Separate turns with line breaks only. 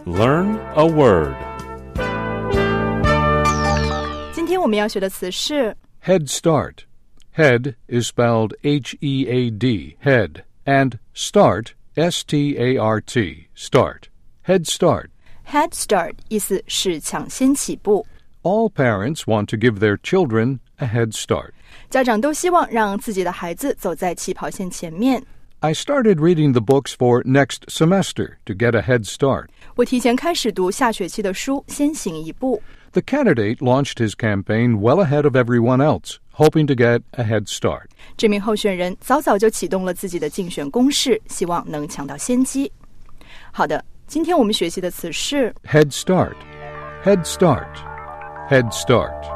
Learn a word.
今天我们要学的词是
Head Start. Head is spelled H-E-A-D, head, and start, S-T-A-R-T, start. Head Start.
Head Start 意思是抢先起步。
All parents want to give their children a head start.
家长都希望让自己的孩子走在起跑线前面。
I started reading the books for next semester to get a head start.
我提前开始读下学期的书，先行一步。
The candidate launched his campaign well ahead of everyone else, hoping to get a head start.
这名候选人早早就启动了自己的竞选攻势，希望能抢到先机。好的，今天我们学习的词是
Head Start. Head Start. Head Start.